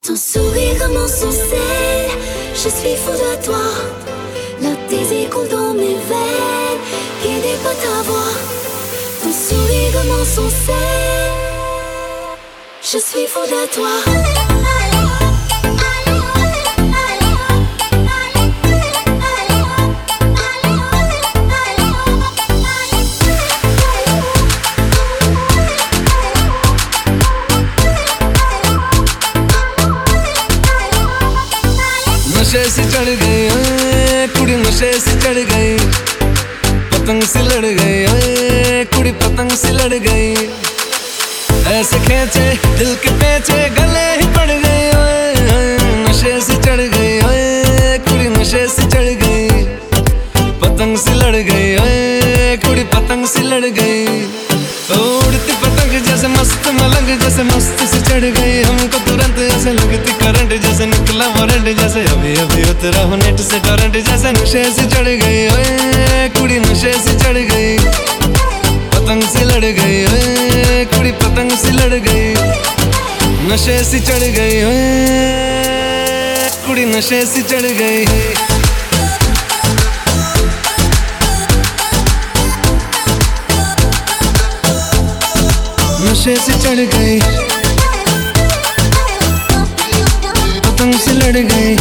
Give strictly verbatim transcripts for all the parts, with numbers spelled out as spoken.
Ton sourire comme son sel, je suis fou de toi. Le désir coule dans mes veines, guidé par ta voix. Ton sourire comme son sel, je suis fou de toi. नशे से चढ़ गई ओए कुड़ी, नशे से चढ़ गई, पतंग से लड़ गई ओए कुड़ी, पतंग से लड़ गई। ऐसे खींचे दिल के पेचे, गले ही पड़ गई ओए। नशे से चढ़ गई ओए कुड़ी, नशे से चढ़ गई, पतंग से लड़ गई ओए कुड़ी, पतंग से लड़ गई। उड़ती पतंग जैसे मस्त मलंग, जैसे मस्त से चढ़ गई हमको तुरंत, ऐसे लगती करंट जैसे निकला वारंट, जैसे अभी अभी उतरा हो नेट से टोरेंट। जैसे नशे से चढ़ गई ओए कुड़ी, नशे से चढ़ गई, पतंग से लड़ गई ओए कुड़ी, पतंग से लड़ गई। नशे से चढ़ गई ओए कुड़ी, नशे से चढ़ गई। नशे से चढ़ गई, पतंग से लड़ गई।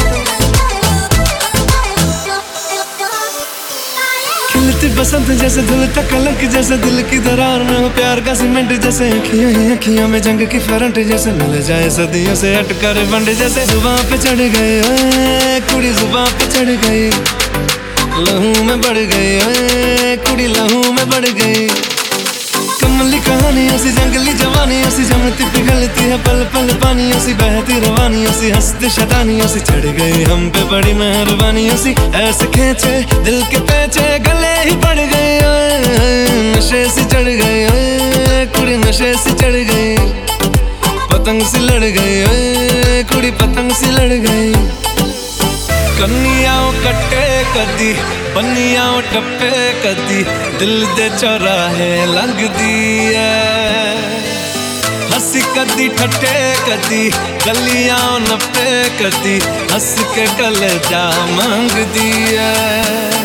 खिलती बसंत जैसे दिल का कलंक, जैसे दिल की दरार में हो प्यार का सीमेंट, जैसे अखियां ही अखियां में जंग की फरंट, जैसे मिल जाए सदियों से हट कर बंड। जैसे जुबान पे चढ़ गए ओए कुड़ी, जुबान पे चढ़ गई, लहू में बढ़ गई ओए कुड़ी, लहू में बढ़ गई। कमली कहानी ऐसी जंगली जवानी, ऐसी जमती पिघलती है पल पल पानी, ऐसी बहती रवानी, ऐसी हंसती शैतानी, ऐसी चढ़ गई हम पे बड़ी मेहरबानी। ऐसी ऐसे खींचे दिल के पेचे, गले ही पड़ गई ओए। नशे से चढ़ गई ओए कुड़ी, नशे से चढ़ गई, पतंग से लड़ गई ओए कुड़ी, पतंग से लड़ गई। कन्नियाओं कट्टे कदी, बन्नियाओं टप्पे कदी, दिल दे चौराहे लंघदी है। हंसी कदी ठट्टे कदी, गलियां नप्पे कदी, हंस के कलेजा मांगदी है।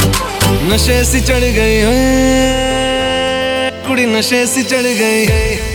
नशे से चढ़ गई ओए कुड़ी, नशे से चढ़ गई।